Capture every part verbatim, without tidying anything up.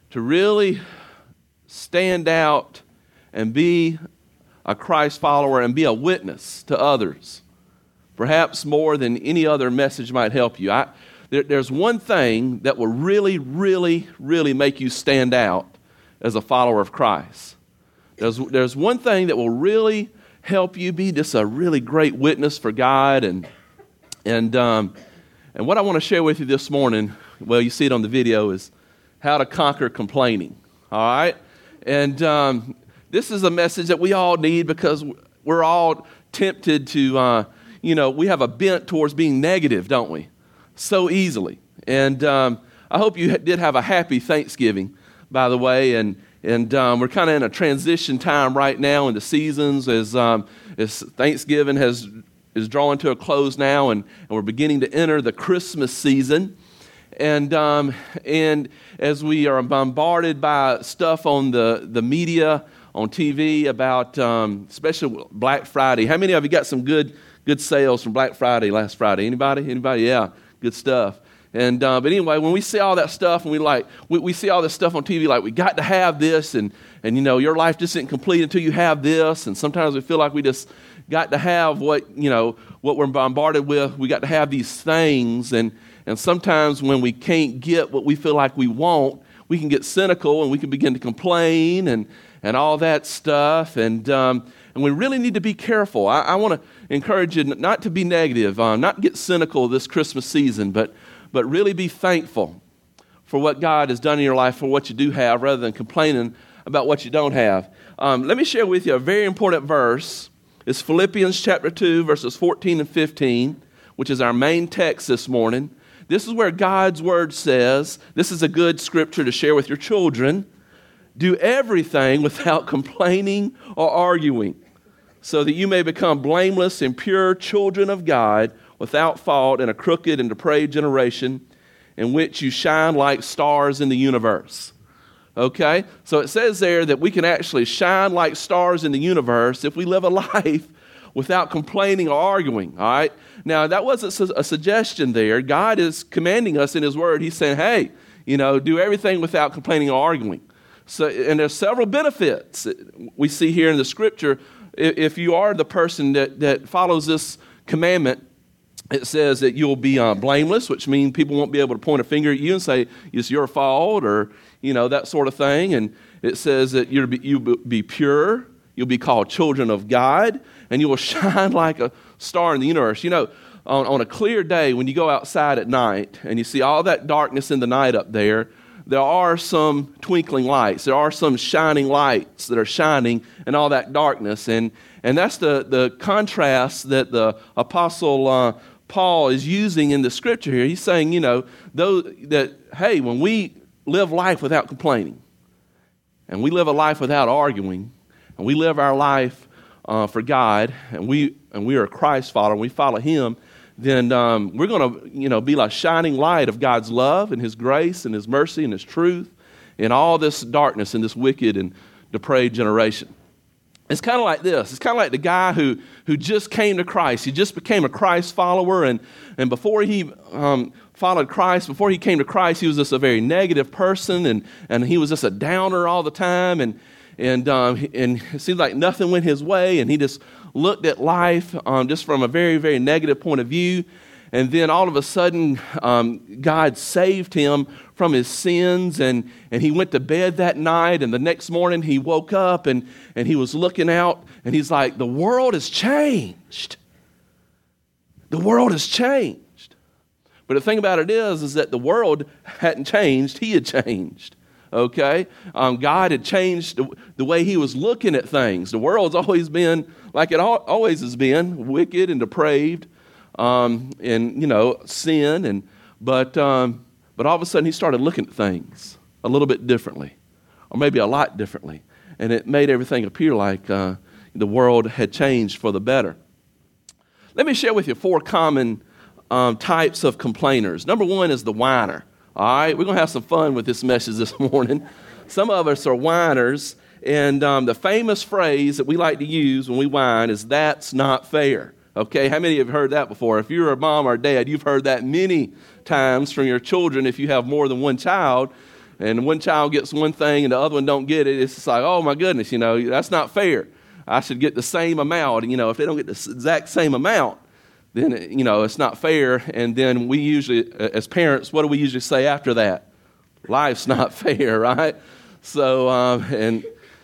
to really stand out and be a Christ follower and be a witness to others, perhaps more than any other message might help you. I, there, there's one thing that will really, really, really make you stand out as a follower of Christ. There's, there's one thing that will really help you be just a really great witness for God. And and um, and what I want to share with you this morning, well, you see it on the video, is how to conquer complaining. All right? And um, this is a message that we all need because we're all tempted to, uh, you know, we have a bent towards being negative, don't we? So easily. And um, I hope you did have a happy Thanksgiving, by the way. And and um, we're kind of in a transition time right now in the seasons as um, as Thanksgiving has is drawing to a close now, and, and we're beginning to enter the Christmas season. And um, and as we are bombarded by stuff on the, the media, on T V about, um, especially Black Friday. How many of you got some good good sales from Black Friday last Friday? Anybody? Anybody? Yeah, good stuff. And uh, but anyway, when we see all that stuff, and we like we, we see all this stuff on T V, like we got to have this, and and you know your life just isn't complete until you have this. And sometimes we feel like we just got to have what you know what we're bombarded with. We got to have these things, and and sometimes when we can't get what we feel like we want, we can get cynical and we can begin to complain and and all that stuff. And um, and we really need to be careful. I, I want to encourage you not to be negative, uh, not get cynical this Christmas season, but but really be thankful for what God has done in your life, for what you do have, rather than complaining about what you don't have. Um, let me share with you a very important verse. It's Philippians chapter two, verses fourteen and fifteen, which is our main text this morning. This is where God's word says, this is a good scripture to share with your children, do everything without complaining or arguing, so that you may become blameless and pure children of God, without fault in a crooked and depraved generation, in which you shine like stars in the universe. Okay? So it says there that we can actually shine like stars in the universe if we live a life without complaining or arguing. All right? Now, that wasn't a suggestion there. God is commanding us in His Word. He's saying, hey, you know, do everything without complaining or arguing. So, and there's several benefits we see here in the Scripture. If you are the person that, that follows this commandment, it says that you'll be uh, blameless, which means people won't be able to point a finger at you and say it's your fault or, you know, that sort of thing. And it says that you'll be, you'll be pure, you'll be called children of God, and you will shine like a star in the universe. You know, on, on a clear day, when you go outside at night and you see all that darkness in the night up there, there are some twinkling lights. There are some shining lights that are shining in all that darkness. And and that's the, the contrast that the Apostle uh, Paul is using in the Scripture here. He's saying, you know, though that, hey, when we live life without complaining, and we live a life without arguing, and we live our life uh, for God, and we and we are a Christ follower, and we follow Him, then um, we're going to, you know, be like shining light of God's love and His grace and His mercy and His truth in all this darkness in this wicked and depraved generation. It's kind of like this. It's kind of like the guy who, who just came to Christ. He just became a Christ follower, and, and before he um, followed Christ, before he came to Christ, he was just a very negative person, and, and he was just a downer all the time, and and um, and it seemed like nothing went his way, and he just looked at life um, just from a very, very negative point of view. And then all of a sudden, um, God saved him from his sins, and, and he went to bed that night, and the next morning he woke up, and, and he was looking out, and he's like, the world has changed. The world has changed. But the thing about it is, is that the world hadn't changed, he had changed. Okay? Um, God had changed the, the way he was looking at things. The world's always been like it al- always has been, wicked and depraved. Um, and, you know, sin, and but um, but all of a sudden he started looking at things a little bit differently, or maybe a lot differently, and it made everything appear like uh, the world had changed for the better. Let me share with you four common um, types of complainers. Number one is the whiner. All right, we're going to have some fun with this message this morning. Some of us are whiners, and um, the famous phrase that we like to use when we whine is, "That's not fair." Okay, how many have heard that before? If you're a mom or a dad, you've heard that many times from your children if you have more than one child. and one child gets one thing and the other one don't get it, it's just like, oh my goodness, you know, that's not fair. I should get the same amount. And, you know, if they don't get the exact same amount, then, you know, it's not fair. And then we usually, as parents, what do we usually say after that? Life's not fair, right? So, um, and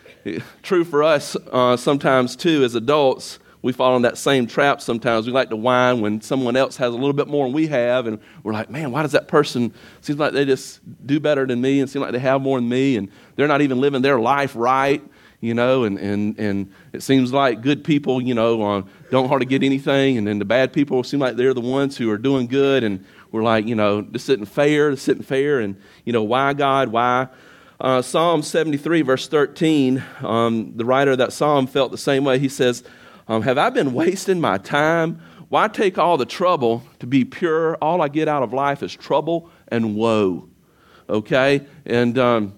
true for us uh, sometimes too, as adults, we fall in that same trap sometimes. We like to whine when someone else has a little bit more than we have, and we're like, man, why does that person, seems like they just do better than me and seem like they have more than me, and they're not even living their life right, you know, and, and, and it seems like good people, you know, uh, don't hardly get anything, and then the bad people seem like they're the ones who are doing good, and we're like, you know, this isn't fair, this isn't fair, and, you know, why, God, why? Uh, Psalm seventy-three, verse thirteen, um, the writer of that psalm felt the same way. He says, Um, have I been wasting my time? Why take all the trouble to be pure? All I get out of life is trouble and woe. Okay? And um,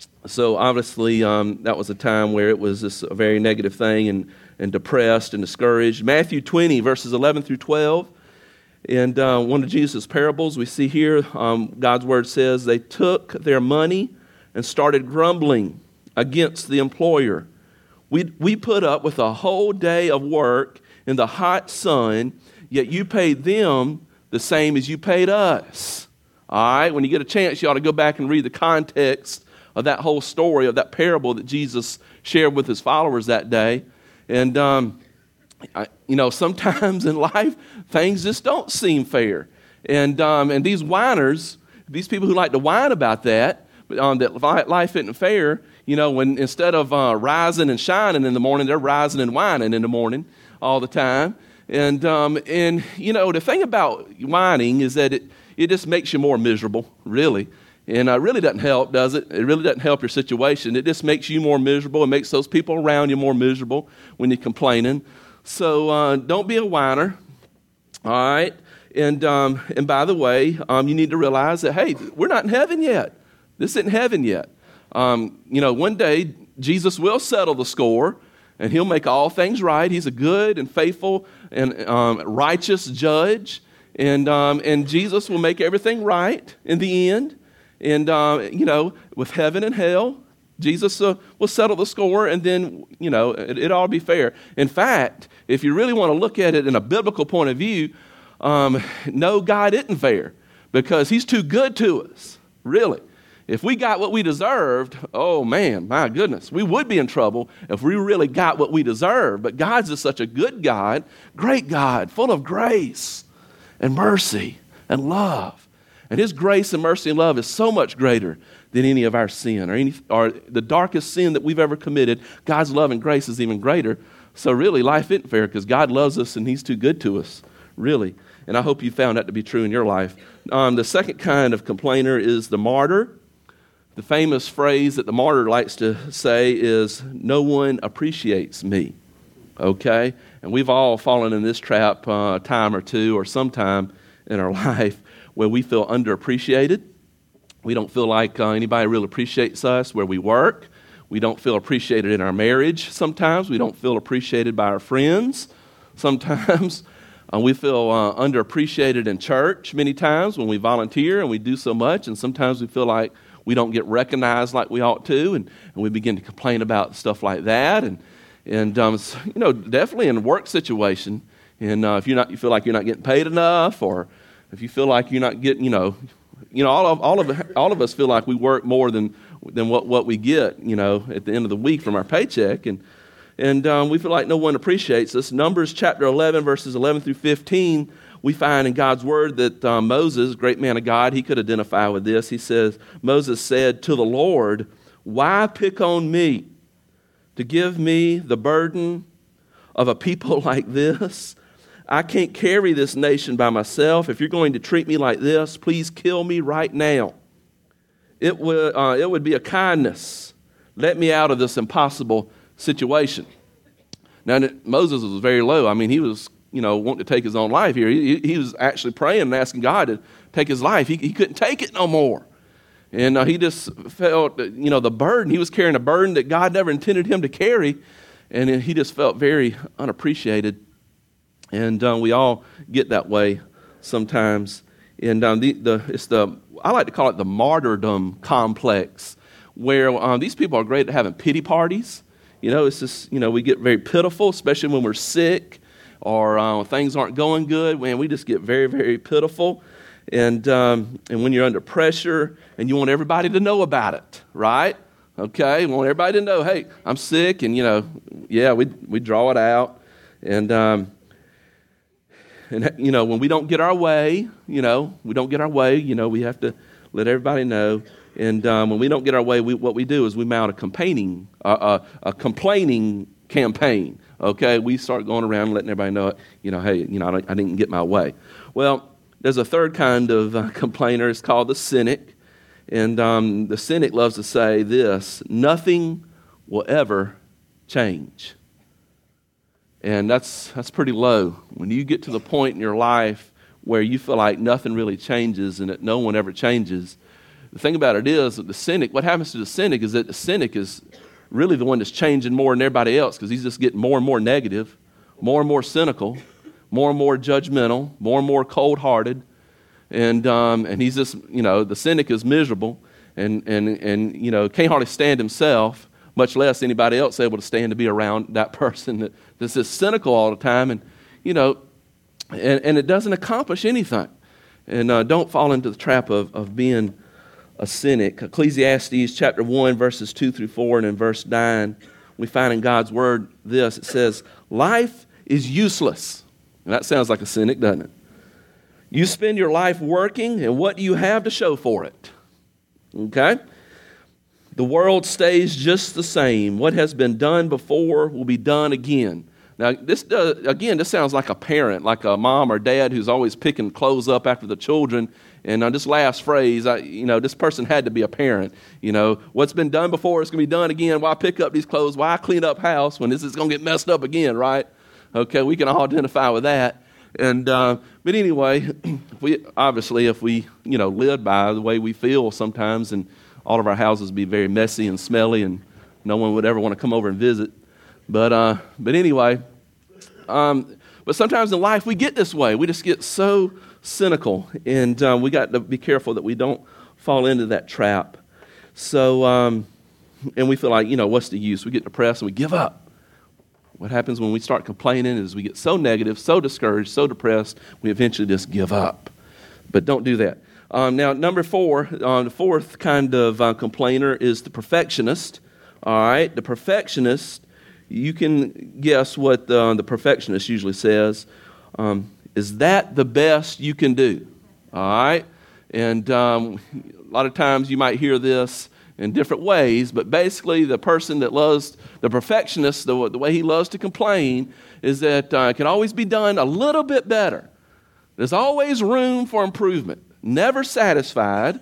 so obviously um, that was a time where it was just a very negative thing and, and depressed and discouraged. Matthew twenty, verses eleven through twelve. And uh, one of Jesus' parables we see here, um, God's word says, they took their money and started grumbling against the employer. We we put up with a whole day of work in the hot sun, yet you paid them the same as you paid us. All right? When you get a chance, you ought to go back and read the context of that whole story, of that parable that Jesus shared with his followers that day. And, um, I, you know, sometimes in life, things just don't seem fair. And, um, and these whiners, these people who like to whine about that, um, that life isn't fair, you know, when instead of uh, rising and shining in the morning, they're rising and whining in the morning all the time. And, um, and you know, the thing about whining is that it, it just makes you more miserable, really. And it uh, really doesn't help, does it? It really doesn't help your situation. It just makes you more miserable. It makes those people around you more miserable when you're complaining. So uh, don't be a whiner, all right? And, um, and by the way, um, you need to realize that, hey, we're not in heaven yet. This isn't heaven yet. Um, you know, one day Jesus will settle the score, and he'll make all things right. He's a good and faithful and um, righteous judge, and um, and Jesus will make everything right in the end. And uh, you know, with heaven and hell, Jesus uh, will settle the score, and then you know it, it ought to be fair. In fact, if you really want to look at it in a biblical point of view, um, no, God isn't fair because He's too good to us, really. If we got what we deserved, oh man, my goodness, we would be in trouble if we really got what we deserve. But God's just such a good God, great God, full of grace and mercy and love. And His grace and mercy and love is so much greater than any of our sin or any or the darkest sin that we've ever committed. God's love and grace is even greater. So really, life isn't fair because God loves us and He's too good to us, really. And I hope you found that to be true in your life. Um, the second kind of complainer is the martyr. The famous phrase that the martyr likes to say is, no one appreciates me, okay? And we've all fallen in this trap uh, a time or two or sometime in our life where we feel underappreciated. We don't feel like uh, anybody really appreciates us where we work. We don't feel appreciated in our marriage sometimes. We don't feel appreciated by our friends sometimes. Uh, we feel uh, underappreciated in church many times when we volunteer and we do so much, and sometimes we feel like we don't get recognized like we ought to, and, and we begin to complain about stuff like that. And, and um, you know, definitely in a work situation, and uh, if you're not, you feel like you're not getting paid enough, or if you feel like you're not getting, you know, you know, all of all of all of us feel like we work more than than what, what we get, you know, at the end of the week from our paycheck, and and um, we feel like no one appreciates us. Numbers chapter eleven, verses eleven through fifteen. We find in God's word that uh, Moses, great man of God, he could identify with this. He says, Moses said to the Lord, why pick on me to give me the burden of a people like this? I can't carry this nation by myself. If you're going to treat me like this, please kill me right now. It would, uh, it would be a kindness. Let me out of this impossible situation. Now, Moses was very low. I mean, he was you know, wanting to take his own life here. He, he was actually praying and asking God to take his life. He, he couldn't take it no more. And uh, he just felt, you know, the burden. He was carrying a burden that God never intended him to carry. And he just felt very unappreciated. And uh, we all get that way sometimes And um, the, the it's the I like to call it the martyrdom complex, where um, these people are great at having pity parties. You know, it's just, you know, we get very pitiful, especially when we're sick or uh, things aren't going good. Man, we just get very, very pitiful. And um, and when you're under pressure and you want everybody to know about it, right? Okay, you want everybody to know, hey, I'm sick, and, you know, yeah, we we draw it out. And, um, and you know, when we don't get our way, you know, we don't get our way, you know, we have to let everybody know. And um, when we don't get our way, we, what we do is we mount a complaining, uh, a, a complaining campaign. Okay, we start going around letting everybody know, you know, hey, you know, I, don't, I didn't get my way. Well, there's a third kind of uh, complainer. It's called the cynic, and um, the cynic loves to say this: nothing will ever change. And that's that's pretty low. When you get to the point in your life where you feel like nothing really changes and that no one ever changes. The thing about it is that the cynic, what happens to the cynic is that the cynic is really the one that's changing more than everybody else, because he's just getting more and more negative, more and more cynical, more and more judgmental, more and more cold-hearted, and um, and he's just, you know, the cynic is miserable and, and, and you know, can't hardly stand himself, much less anybody else able to stand to be around that person that, that's just cynical all the time, and, you know, and, and it doesn't accomplish anything. And uh, don't fall into the trap of, of being a cynic. Ecclesiastes chapter one, verses two through four, and in verse nine, we find in God's word this. It says, life is useless. And that sounds like a cynic, doesn't it? You spend your life working, and what do you have to show for it? Okay? The world stays just the same. What has been done before will be done again. Now, this does, again, this sounds like a parent, like a mom or dad who's always picking clothes up after the children. And on this last phrase, I, you know, this person had to be a parent. You know, what's been done before is going to be done again. Why pick up these clothes? Why clean up house when this is going to get messed up again, right? Okay, we can all identify with that. And uh, but anyway, if we obviously, if we, you know, live by the way we feel sometimes, and all of our houses be very messy and smelly, and no one would ever want to come over and visit. But uh, but anyway, um, but sometimes in life we get this way. We just get so cynical, and um, we got to be careful that we don't fall into that trap. So, um, and we feel like, you know, what's the use? We get depressed and we give up. What happens when we start complaining is we get so negative, so discouraged, so depressed, we eventually just give up. But don't do that. Um, now, number four, uh, the fourth kind of uh, complainer is the perfectionist. All right, the perfectionist, you can guess what uh, the perfectionist usually says. Um, is that the best you can do? All right? And um, a lot of times you might hear this in different ways, but basically the person that loves, the perfectionist, the, the way he loves to complain is that uh, it can always be done a little bit better. There's always room for improvement. Never satisfied.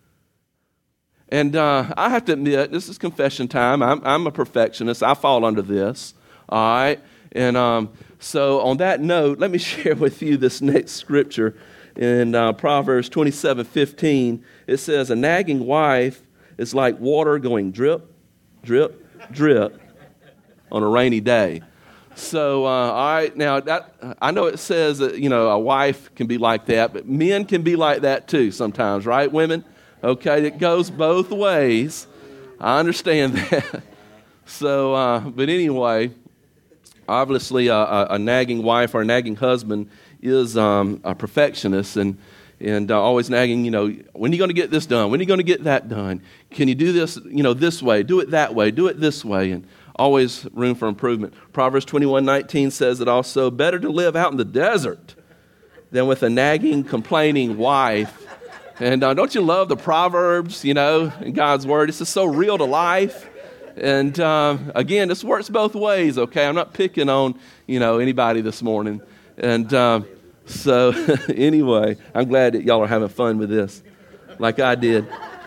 And uh, I have to admit, this is confession time. I'm, I'm a perfectionist. I fall under this. All right? And um, so on that note, let me share with you this next scripture in uh, Proverbs twenty-seven fifteen. It says, a nagging wife is like water going drip, drip, drip on a rainy day. So, uh, all right, now that I know it says that, you know, a wife can be like that, but men can be like that too sometimes, right, women? Okay, it goes both ways. I understand that. So, uh, but anyway, obviously a, a, a nagging wife or a nagging husband is um, a perfectionist and and uh, always nagging, you know, when are you going to get this done? When are you going to get that done? Can you do this, you know, this way? Do it that way. Do it this way. And always room for improvement. Proverbs twenty-one nineteen says it also, better to live out in the desert than with a nagging, complaining wife. And uh, don't you love the Proverbs, you know, in God's Word? It's just so real to life. And um, again, this works both ways, okay? I'm not picking on, you know, anybody this morning. And um, so anyway, I'm glad that y'all are having fun with this, like I did.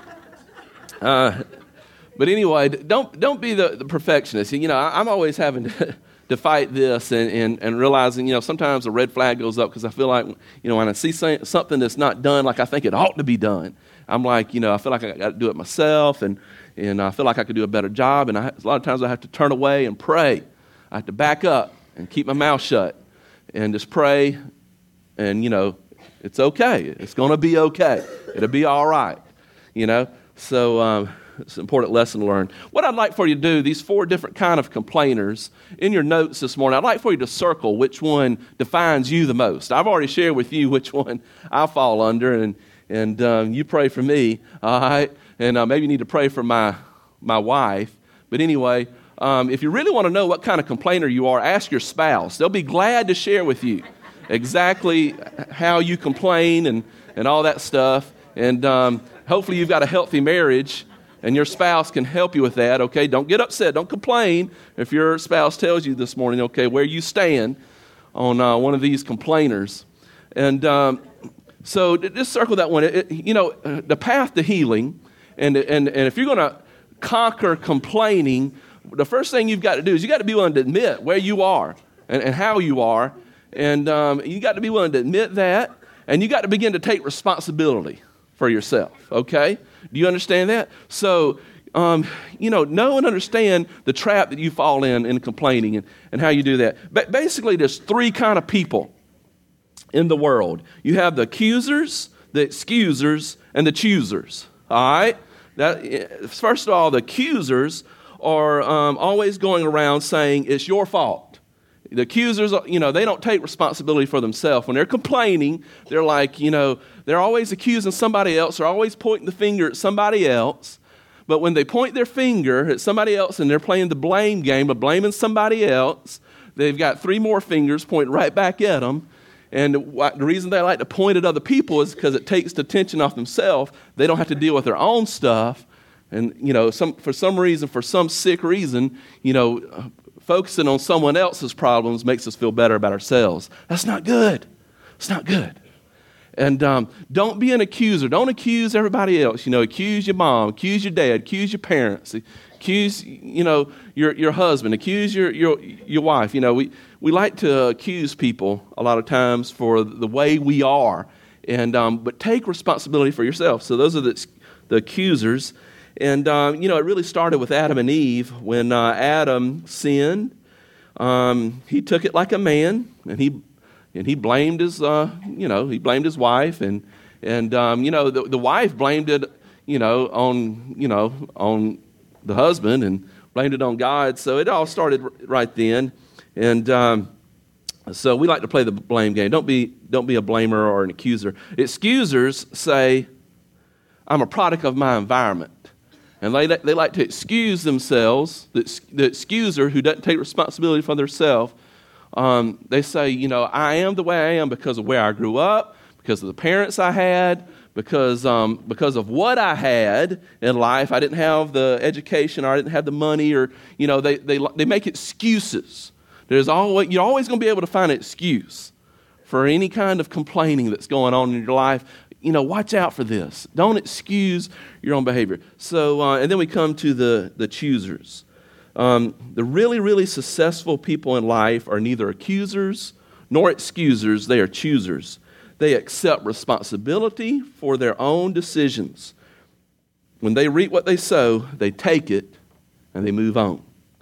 Uh, but anyway, don't don't be the, the perfectionist. You know, I, I'm always having to, to fight this and, and, and realizing, you know, sometimes a red flag goes up because I feel like, you know, when I see something that's not done like I think it ought to be done, I'm like, you know, I feel like I got to do it myself, and and I feel like I could do a better job. And I, a lot of times I have to turn away and pray. I have to back up and keep my mouth shut and just pray and, you know, It's okay. It's going to be okay. It'll be all right, you know. So um, it's an important lesson to learn. What I'd like for you to do, these four different kind of complainers, in your notes this morning, I'd like for you to circle which one defines you the most. I've already shared with you which one I fall under, and and um, you pray for me, all right? And uh, maybe you need to pray for my my wife. But anyway, um, if you really want to know what kind of complainer you are, ask your spouse. They'll be glad to share with you exactly how you complain and, and all that stuff. And um, hopefully you've got a healthy marriage and your spouse can help you with that, okay? Don't get upset. Don't complain if your spouse tells you this morning, okay, where you stand on uh, one of these complainers. And um, so just circle that one. It, it, you know, the path to healing, and, and, and if you're going to conquer complaining, the first thing you've got to do is you got to be willing to admit where you are and, and how you are. And um, you got to be willing to admit that, and you got to begin to take responsibility for yourself, okay? Do you understand that? So, um, you know, know and understand the trap that you fall in in complaining and, and how you do that. But basically, there's three kind of people in the world. You have the accusers, the excusers, and the choosers, all right? That, first of all, the accusers are um, always going around saying it's your fault. The accusers, you know, they don't take responsibility for themselves. When they're complaining, they're like, you know, they're always accusing somebody else. They're always pointing the finger at somebody else. But when they point their finger at somebody else and they're playing the blame game of blaming somebody else, they've got three more fingers pointing right back at them. And the reason they like to point at other people is because it takes the tension off themselves. They don't have to deal with their own stuff. And, you know, some for some reason, for some sick reason, you know, focusing on someone else's problems makes us feel better about ourselves. That's not good. It's not good. And um, don't be an accuser. Don't accuse everybody else. You know, accuse your mom, accuse your dad, accuse your parents, accuse, you know, your your husband, accuse your your your wife. You know, we, we like to accuse people a lot of times for the way we are. And um, but take responsibility for yourself. So those are the, the accusers. And, um, you know, it really started with Adam and Eve. When uh, Adam sinned, um, he took it like a man, and he and he blamed his, uh, you know, he blamed his wife. And, and um, you know, the, the wife blamed it, you know, on, you know, on the husband and blamed it on God. So it all started right then. And um, so we like to play the blame game. Don't be, don't be a blamer or an accuser. Excusers say, I'm a product of my environment. And they they like to excuse themselves, the, the excuser who doesn't take responsibility for themselves. Um, they say, you know, I am the way I am because of where I grew up, because of the parents I had, because um, because of what I had in life. I didn't have the education, or I didn't have the money, or, you know, they they they make excuses. There's always you're always going to be able to find an excuse for any kind of complaining that's going on in your life. You know, watch out for this. Don't excuse your own behavior. So, uh, and then we come to the, the choosers. Um, the really, really successful people in life are neither accusers nor excusers. They are choosers. They accept responsibility for their own decisions. When they reap what they sow, they take it and they move on.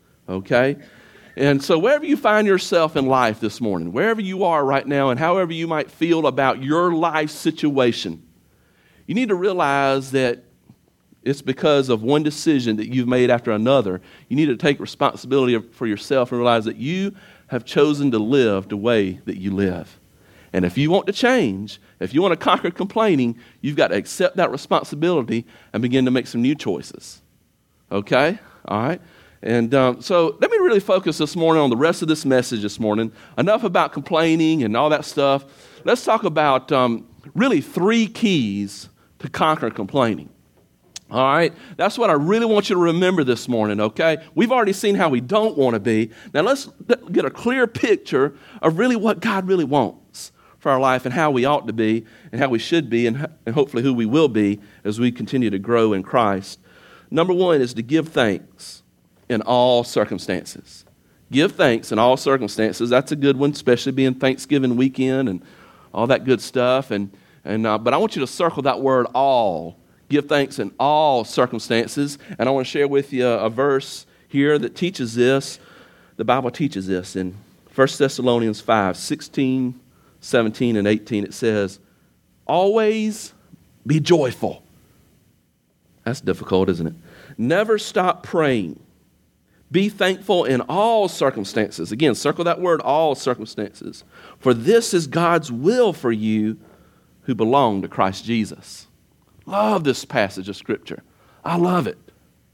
Okay? And so wherever you find yourself in life this morning, wherever you are right now and however you might feel about your life situation, you need to realize that it's because of one decision that you've made after another. You need to take responsibility for yourself and realize that you have chosen to live the way that you live. And if you want to change, if you want to conquer complaining, you've got to accept that responsibility and begin to make some new choices. Okay? All right? And um, so let me really focus this morning on the rest of this message this morning. Enough about complaining and all that stuff. Let's talk about um, really three keys to conquer complaining. All right? That's what I really want you to remember this morning, okay? We've already seen how we don't want to be. Now let's get a clear picture of really what God really wants for our life and how we ought to be and how we should be and, and hopefully who we will be as we continue to grow in Christ. Number one is to give thanks in all circumstances. Give thanks in all circumstances. That's a good one, especially being Thanksgiving weekend and all that good stuff. And and uh, but I want you to circle that word all. Give thanks in all circumstances. And I want to share with you a, a verse here that teaches this. The Bible teaches this in First Thessalonians five, sixteen, seventeen, and eighteen. It says, Always be joyful. That's difficult, isn't it? Never stop praying. Be thankful in all circumstances. Again, circle that word, all circumstances. For this is God's will for you who belong to Christ Jesus. Love this passage of Scripture. I love it.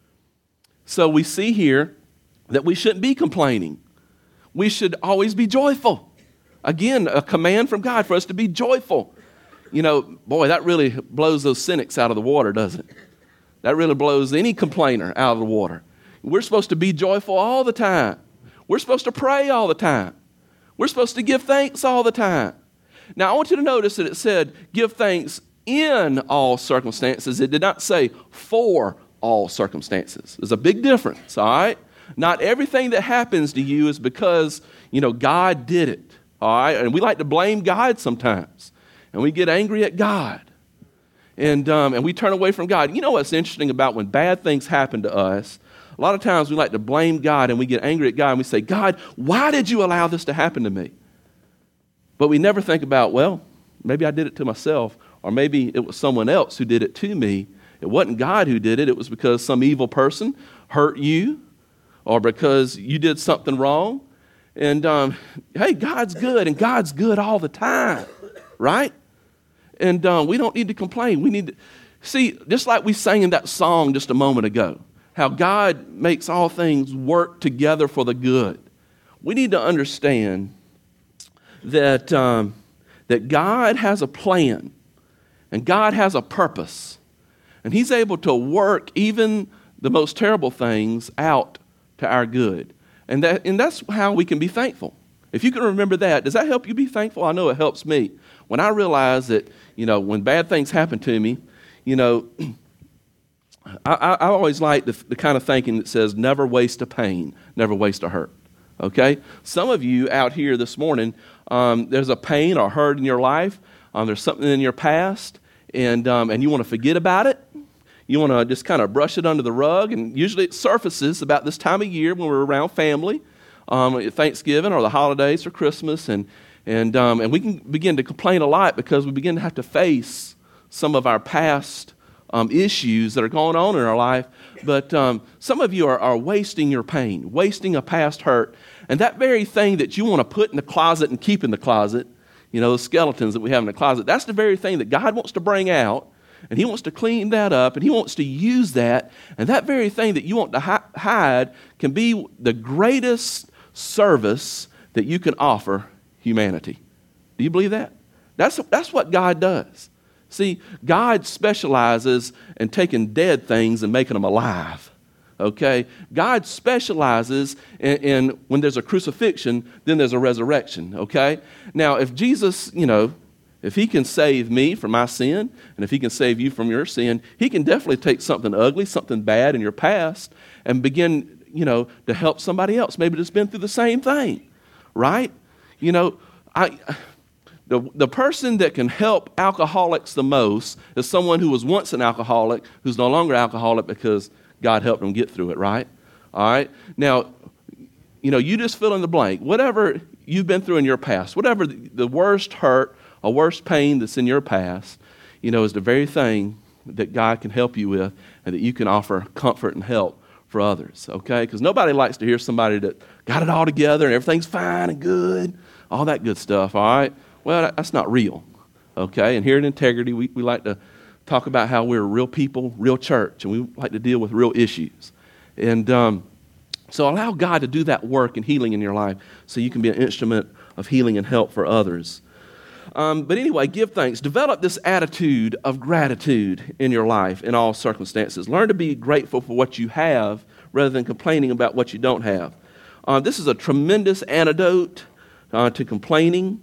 So we see here that we shouldn't be complaining. We should always be joyful. Again, a command from God for us to be joyful. You know, boy, that really blows those cynics out of the water, doesn't it? That really blows any complainer out of the water. We're supposed to be joyful all the time. We're supposed to pray all the time. We're supposed to give thanks all the time. Now, I want you to notice that it said, give thanks in all circumstances. It did not say for all circumstances. There's a big difference, all right? Not everything that happens to you is because, you know, God did it, all right? And we like to blame God sometimes. And we get angry at God. And, um, and we turn away from God. You know what's interesting about when bad things happen to us? A lot of times we like to blame God and we get angry at God and we say, God, why did you allow this to happen to me? But we never think about, well, maybe I did it to myself, or maybe it was someone else who did it to me. It wasn't God who did it. It was because some evil person hurt you, or because you did something wrong. And um, hey, God's good, and God's good all the time, right? And um, we don't need to complain. We need to see, just like we sang in that song just a moment ago, how God makes all things work together for the good. We need to understand that, um, that God has a plan and God has a purpose. And He's able to work even the most terrible things out to our good. And, that, and that's how we can be thankful. If you can remember that, does that help you be thankful? I know it helps me. When I realize that, you know, when bad things happen to me, you know, I, I, I always like the, the kind of thinking that says, never waste a pain, never waste a hurt, okay? Some of you out here this morning, um, there's a pain or hurt in your life, um, there's something in your past, and, um, and you want to forget about it. You want to just kind of brush it under the rug, and usually it surfaces about this time of year when we're around family, um, at Thanksgiving or the holidays or Christmas, and, and, um, and we can begin to complain a lot because we begin to have to face some of our past Um, issues that are going on in our life, but um, some of you are, are wasting your pain, wasting a past hurt, and that very thing that you want to put in the closet and keep in the closet, you know, the skeletons that we have in the closet, that's the very thing that God wants to bring out, and He wants to clean that up, and He wants to use that, and that very thing that you want to hi- hide can be the greatest service that you can offer humanity. Do you believe that? That's, that's what God does. See, God specializes in taking dead things and making them alive, okay? God specializes in, in when there's a crucifixion, then there's a resurrection, okay? Now, if Jesus, you know, if He can save me from my sin, and if He can save you from your sin, He can definitely take something ugly, something bad in your past, and begin, you know, to help somebody else, maybe that's been through the same thing, right? You know, I... The, the person that can help alcoholics the most is someone who was once an alcoholic who's no longer alcoholic because God helped them get through it, right? All right? Now, you know, you just fill in the blank. Whatever you've been through in your past, whatever the, the worst hurt or worst pain that's in your past, you know, is the very thing that God can help you with and that you can offer comfort and help for others, okay? Because nobody likes to hear somebody that got it all together and everything's fine and good, all that good stuff, all right? Well, that's not real, okay? And here at Integrity, we, we like to talk about how we're real people, real church, and we like to deal with real issues. And um, so allow God to do that work and healing in your life so you can be an instrument of healing and help for others. Um, but anyway, give thanks. Develop this attitude of gratitude in your life in all circumstances. Learn to be grateful for what you have rather than complaining about what you don't have. Uh, this is a tremendous antidote uh, to complaining.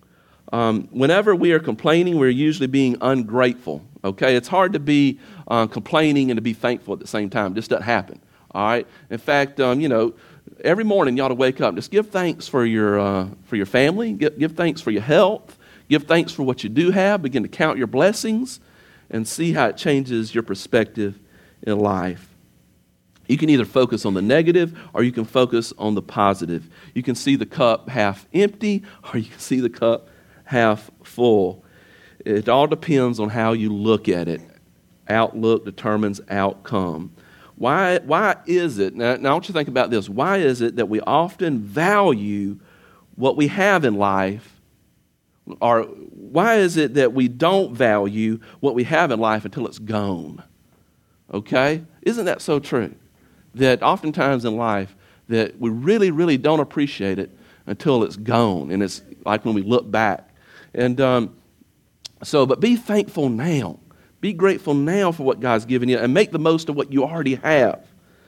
Um, whenever we are complaining, we're usually being ungrateful, okay? It's hard to be uh, complaining and to be thankful at the same time. It just doesn't happen, all right? In fact, um, you know, every morning you ought to wake up and just give thanks for your, uh, for your family, give, give thanks for your health, give thanks for what you do have, begin to count your blessings, and see how it changes your perspective in life. You can either focus on the negative or you can focus on the positive. You can see the cup half empty or you can see the cup half full. It all depends on how you look at it. Outlook determines outcome. Why, why is it, now, now I want you to think about this, why is it that we often value what we have in life, or why is it that we don't value what we have in life until it's gone? Okay? Isn't that so true? That oftentimes in life, that we really, really don't appreciate it until it's gone, and it's like when we look back. And um, so, but be thankful now. Be grateful now for what God's given you, and make the most of what you already have.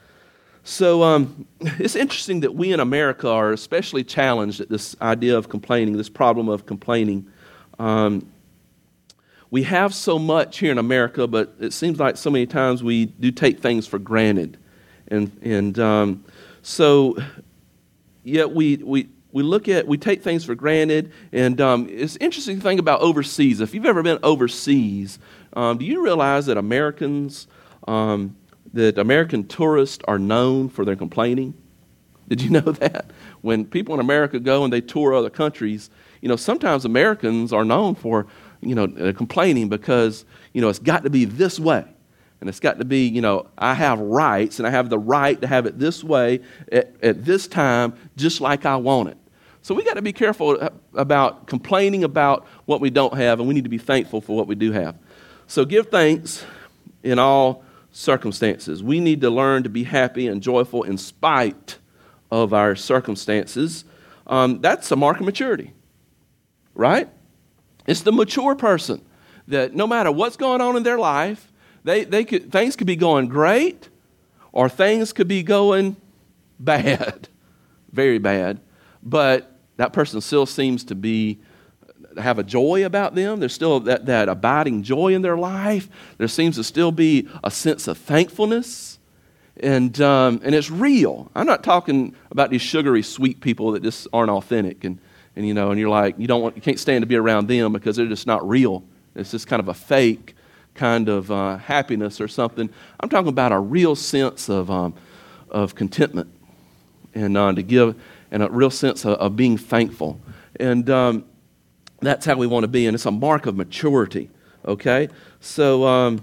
So um, it's interesting that we in America are especially challenged at this idea of complaining, this problem of complaining. Um, we have so much here in America, but it seems like so many times we do take things for granted. And and um, so, yet we, we, we look at, we take things for granted. And um, it's interesting to think about overseas. If you've ever been overseas, um, do you realize that Americans... Um, that American tourists are known for their complaining? Did you know that? When people in America go and they tour other countries, you know, sometimes Americans are known for, you know, complaining because, you know, it's got to be this way. And it's got to be, you know, I have rights and I have the right to have it this way at, at this time, just like I want it. So we got to be careful about complaining about what we don't have, and we need to be thankful for what we do have. So give thanks in all circumstances. We need to learn to be happy and joyful in spite of our circumstances. Um, that's a mark of maturity, right? It's the mature person that no matter what's going on in their life, they, they could, things could be going great or things could be going bad, very bad, but that person still seems to be have a joy about them. There's still that, that abiding joy in their life. There seems to still be a sense of thankfulness, and um, and it's real. I'm not talking about these sugary sweet people that just aren't authentic, and and you know, and you're like you don't want, you can't stand to be around them because they're just not real. It's just kind of a fake kind of uh, happiness or something. I'm talking about a real sense of um, of contentment, and uh, to give, and a real sense of, of being thankful, and. Um, That's how we want to be, and it's a mark of maturity, okay? So um,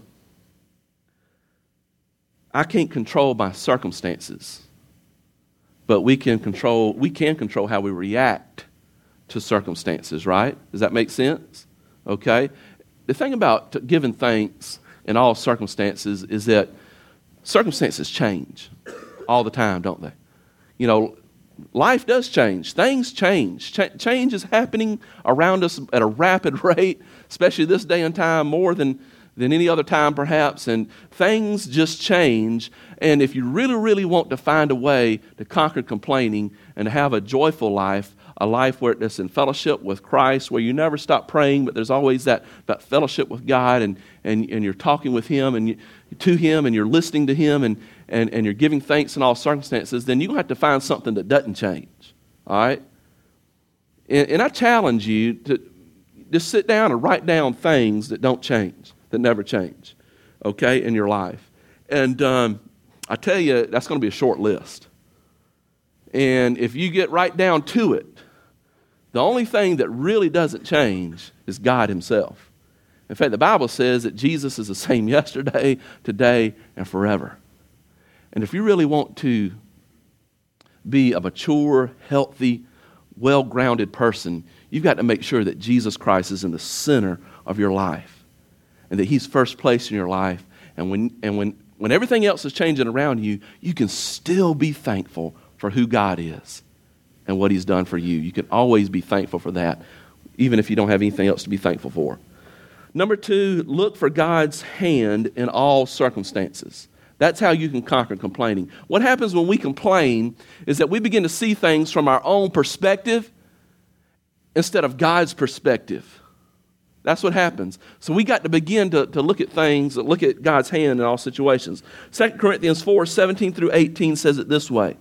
I can't control my circumstances, but we can control we can control how we react to circumstances, right? Does that make sense? Okay? The thing about giving thanks in all circumstances is that circumstances change all the time, don't they? You know, life does change. Things change. Ch- change is happening around us at a rapid rate, especially this day and time, more than, than any other time perhaps. And things just change. And if you really, really want to find a way to conquer complaining and to have a joyful life, a life where it's in fellowship with Christ, where you never stop praying, but there's always that, that fellowship with God, and, and, and you're talking with Him and you, to Him, and you're listening to Him, and And, and you're giving thanks in all circumstances, then you're going to have to find something that doesn't change, all right? And, and I challenge you to just sit down and write down things that don't change, that never change, okay, in your life. And um, I tell you, that's going to be a short list. And if you get right down to it, the only thing that really doesn't change is God Himself. In fact, the Bible says that Jesus is the same yesterday, today, and forever. And if you really want to be a mature, healthy, well-grounded person, you've got to make sure that Jesus Christ is in the center of your life and that He's first place in your life. And when and when, when everything else is changing around you, you can still be thankful for who God is and what He's done for you. You can always be thankful for that, even if you don't have anything else to be thankful for. Number two, look for God's hand in all circumstances. That's how you can conquer complaining. What happens when we complain is that we begin to see things from our own perspective instead of God's perspective. That's what happens. So we got to begin to, to look at things, look at God's hand in all situations. Second Corinthians four, seventeen through eighteen says it this way.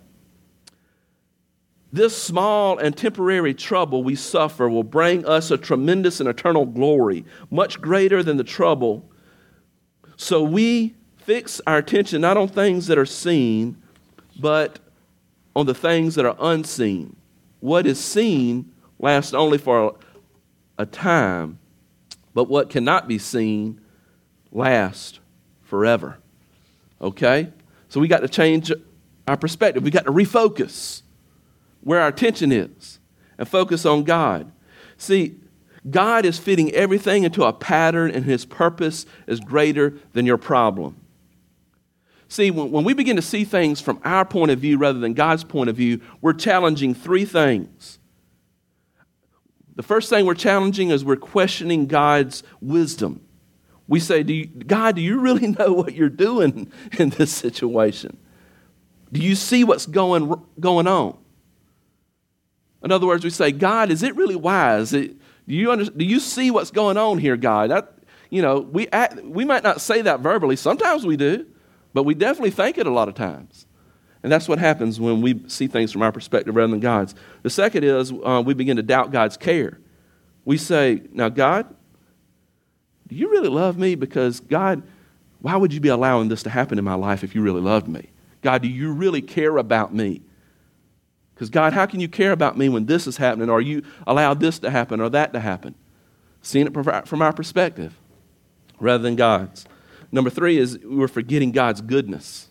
This small and temporary trouble we suffer will bring us a tremendous and eternal glory, much greater than the trouble. So we fix our attention not on things that are seen, but on the things that are unseen. What is seen lasts only for a time, But what cannot be seen lasts forever. Okay? So we got to change our perspective. We got to refocus where our attention is and focus on God. See, God is fitting everything into a pattern, and his purpose is greater than your problem. See, when, when we begin to see things from our point of view rather than God's point of view, we're challenging three things. The first thing we're challenging is we're questioning God's wisdom. We say, do you, God, do you really know what you're doing in this situation? Do you see what's going, going on? In other words, we say, God, is it really wise? It, do you under, do you see what's going on here, God? That, you know, we act, we might not say that verbally. Sometimes we do, but we definitely think it a lot of times. And that's what happens when we see things from our perspective rather than God's. The second is uh, we begin to doubt God's care. We say, now, God, do you really love me? Because, God, why would you be allowing this to happen in my life if you really loved me? God, do you really care about me? Because, God, how can you care about me when this is happening, or you allowed this to happen or that to happen? Seeing it from our perspective rather than God's. Number three is we're forgetting God's goodness.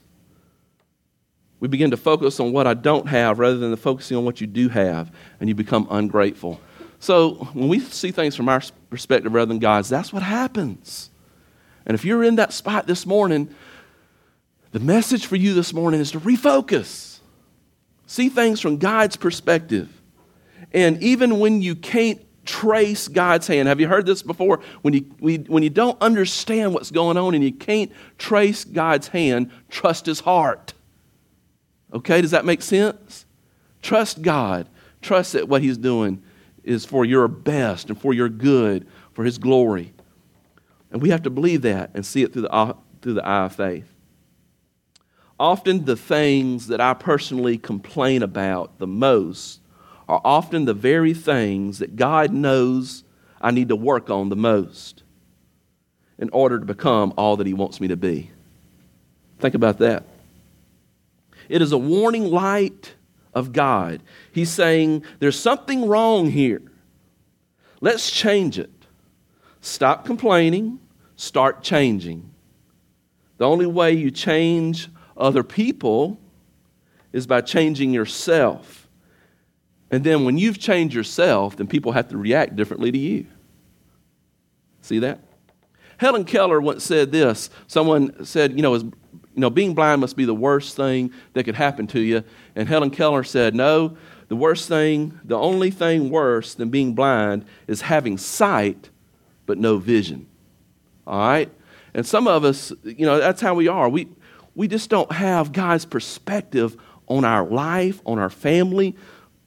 We begin to focus on what I don't have rather than focusing on what you do have, and you become ungrateful. So when we see things from our perspective rather than God's, that's what happens. And if you're in that spot this morning, the message for you this morning is to refocus. See things from God's perspective. And even when you can't trace God's hand, have you heard this before? When you, we, when you don't understand what's going on and you can't trace God's hand, trust his heart. Okay, does that make sense? Trust God. Trust that what he's doing is for your best and for your good, for his glory. And we have to believe that and see it through the, through the eye of faith. Often the things that I personally complain about the most are often the very things that God knows I need to work on the most in order to become all that he wants me to be. Think about that. It is a warning light of God. He's saying, there's something wrong here. Let's change it. Stop complaining. Start changing. The only way you change other people is by changing yourself. And then when you've changed yourself, then people have to react differently to you. See that? Helen Keller once said this. Someone said, you know, is, you know, being blind must be the worst thing that could happen to you. And Helen Keller said, no, the worst thing, the only thing worse than being blind is having sight but no vision. All right? And some of us, you know, that's how we are. We we just don't have God's perspective on our life, on our family.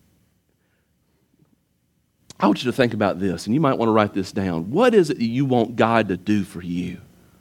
I want you to think about this, and you might want to write this down. What is it that you want God to do for you?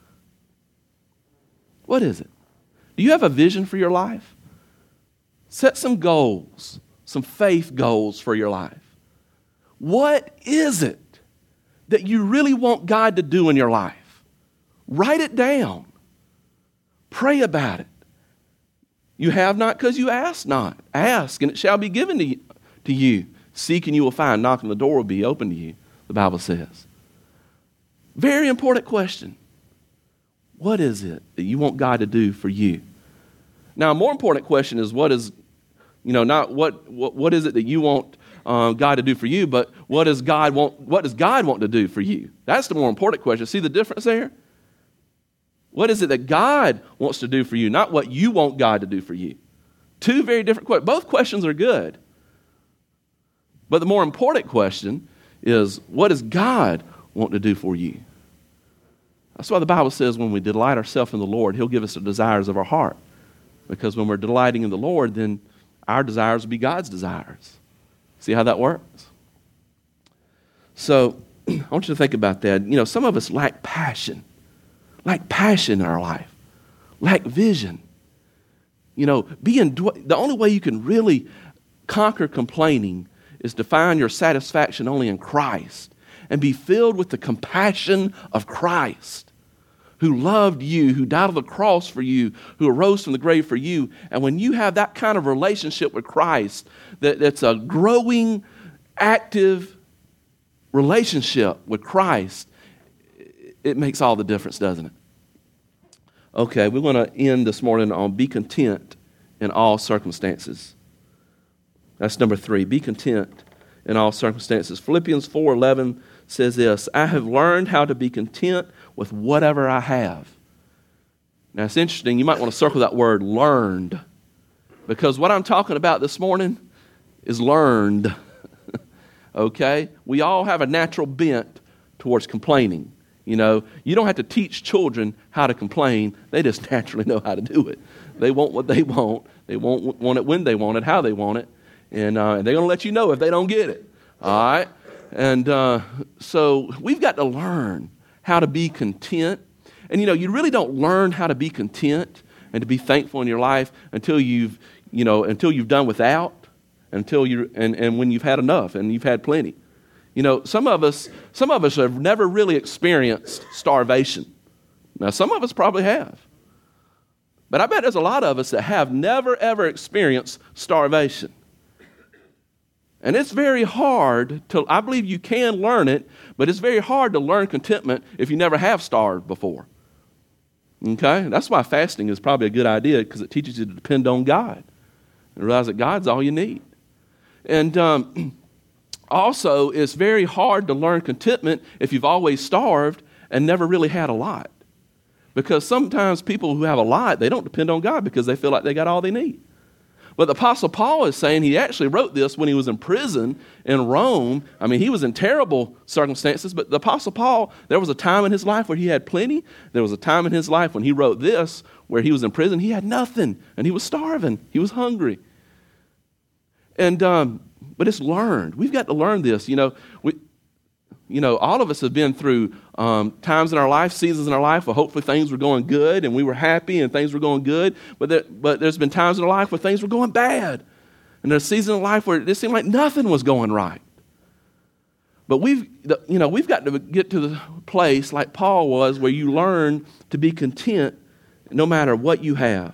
What is it? Do you have a vision for your life? Set some goals, some faith goals for your life. What is it that you really want God to do in your life? Write it down. Pray about it. You have not because you ask not. Ask, and it shall be given to you. To you. Seek, and you will find. Knock, and the door will be open to you, the Bible says. Very important question. What is it that you want God to do for you? Now, a more important question is what is, you know, not what what, what is it that you want uh, God to do for you, but what does God want? What does God want to do for you? That's the more important question. See the difference there? What is it that God wants to do for you, not what you want God to do for you? Two very different questions. Both questions are good. But the more important question is, what does God want to do for you? That's why the Bible says when we delight ourselves in the Lord, he'll give us the desires of our heart. Because when we're delighting in the Lord, then our desires will be God's desires. See how that works? So I want you to think about that. You know, some of us lack passion. Lack passion in our life. Lack vision. You know, being the only way you can really conquer complaining is to find your satisfaction only in Christ and be filled with the compassion of Christ, who loved you, who died on the cross for you, who arose from the grave for you. And when you have that kind of relationship with Christ, that, that's a growing, active relationship with Christ, it makes all the difference, doesn't it? Okay, we're going to end this morning on be content in all circumstances. That's number three, be content in all circumstances. Philippians four eleven says this, I have learned how to be content with whatever I have. Now, it's interesting. You might want to circle that word learned, because what I'm talking about this morning is learned. Okay? We all have a natural bent towards complaining. You know, you don't have to teach children how to complain. They just naturally know how to do it. They want what they want. They won't want it when they want it, how they want it. And, uh, and they're going to let you know if they don't get it. All right? And uh, so we've got to learn how to be content. And, you know, you really don't learn how to be content and to be thankful in your life until you've, you know, until you've done without, until you and, and when you've had enough and you've had plenty. You know, some of us, some of us have never really experienced starvation. Now, some of us probably have. But I bet there's a lot of us that have never, ever experienced starvation. And it's very hard to, I believe you can learn it, but it's very hard to learn contentment if you never have starved before. Okay? That's why fasting is probably a good idea, because it teaches you to depend on God and realize that God's all you need. And um, also, it's very hard to learn contentment if you've always starved and never really had a lot. Because sometimes people who have a lot, they don't depend on God because they feel like they got all they need. But the Apostle Paul is saying he actually wrote this when he was in prison in Rome. I mean, he was in terrible circumstances, but the Apostle Paul, there was a time in his life where he had plenty. There was a time in his life when he wrote this where he was in prison. He had nothing, and he was starving. He was hungry. And um, but it's learned. We've got to learn this. You know, we, you know, all of us have been through um, times in our life, seasons in our life where hopefully things were going good and we were happy and things were going good. But there, but there's been times in our life where things were going bad. And there's seasons in life where it seemed like nothing was going right. But we've, you know, we've got to get to the place like Paul was where you learn to be content no matter what you have.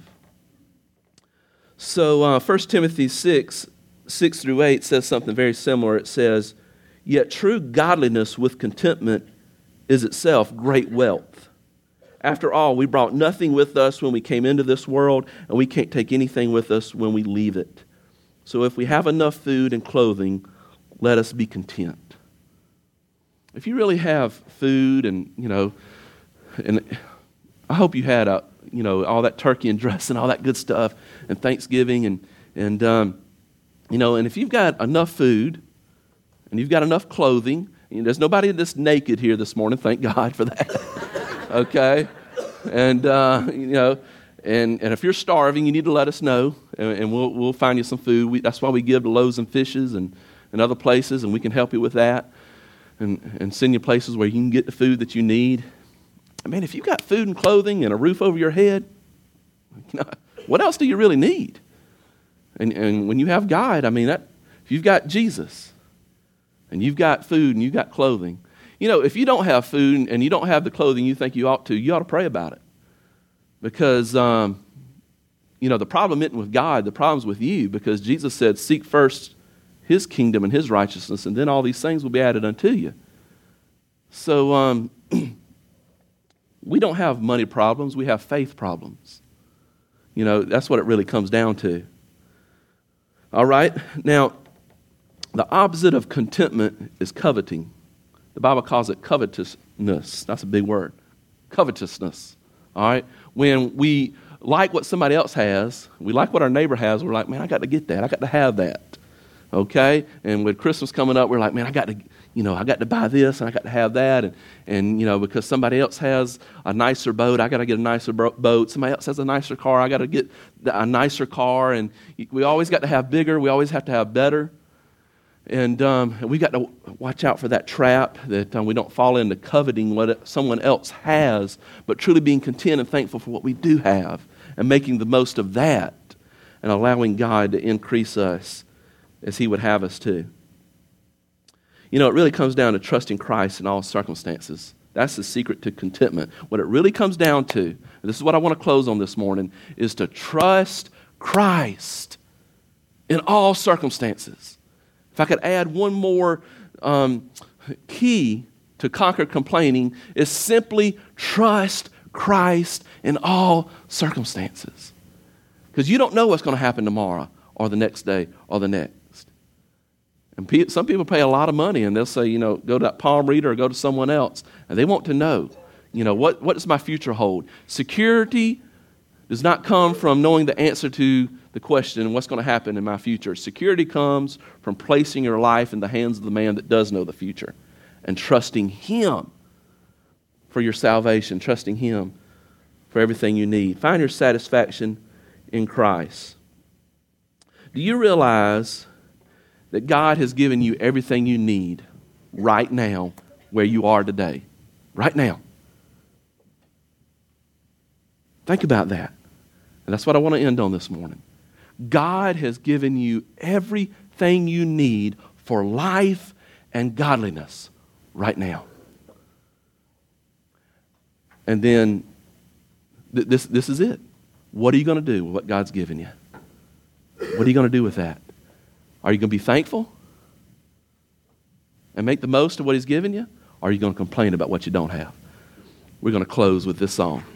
So uh, First Timothy six, six through eight says something very similar. It says, yet true godliness with contentment is itself great wealth. After all, we brought nothing with us when we came into this world, and we can't take anything with us when we leave it. So if we have enough food and clothing, let us be content. If you really have food and, you know, and I hope you had, a, you know, all that turkey and dressing, all that good stuff, and Thanksgiving, and, and um, you know, and if you've got enough food, and you've got enough clothing. You know, there's nobody that's naked here this morning. Thank God for that. Okay? And, uh, you know, and, and if you're starving, you need to let us know, and, and we'll we'll find you some food. We, that's why we give to Loaves and Fishes and, and other places, and we can help you with that and, and send you places where you can get the food that you need. I mean, if you've got food and clothing and a roof over your head, you know, what else do you really need? And, and when you have God, I mean, that if you've got Jesus, and you've got food and you've got clothing. You know, if you don't have food and you don't have the clothing you think you ought to, you ought to pray about it. Because, um, you know, the problem isn't with God, the problem's with you, because Jesus said, seek first his kingdom and his righteousness, and then all these things will be added unto you. So um, we don't have money problems, we have faith problems. You know, that's what it really comes down to. All right, now, the opposite of contentment is coveting. The Bible calls it covetousness. That's a big word. Covetousness. All right? When we like what somebody else has, we like what our neighbor has, we're like, man, I got to get that. I got to have that. Okay? And with Christmas coming up, we're like, man, I got to, you know, I got to buy this and I got to have that. And, and you know, because somebody else has a nicer boat, I got to get a nicer boat. Somebody else has a nicer car, I got to get a nicer car. And we always got to have bigger. We always have to have better. And um, we got to watch out for that trap that um, we don't fall into coveting what someone else has, but truly being content and thankful for what we do have and making the most of that and allowing God to increase us as he would have us to. You know, it really comes down to trusting Christ in all circumstances. That's the secret to contentment. What it really comes down to, and this is what I want to close on this morning, is to trust Christ in all circumstances. If I could add one more um, key to conquer complaining is simply trust Christ in all circumstances. Because you don't know what's going to happen tomorrow or the next day or the next. And pe- some people pay a lot of money and they'll say, you know, go to that palm reader or go to someone else. And they want to know, you know, what, what does my future hold? Security does not come from knowing the answer to the question, what's going to happen in my future. Security comes from placing your life in the hands of the man that does know the future and trusting him for your salvation, trusting him for everything you need. Find your satisfaction in Christ. Do you realize that God has given you everything you need right now where you are today? Right now. Think about that. And that's what I want to end on this morning. God has given you everything you need for life and godliness right now. And then th- this, this is it. What are you going to do with what God's given you? What are you going to do with that? Are you going to be thankful and make the most of what he's given you? Or are you going to complain about what you don't have? We're going to close with this song.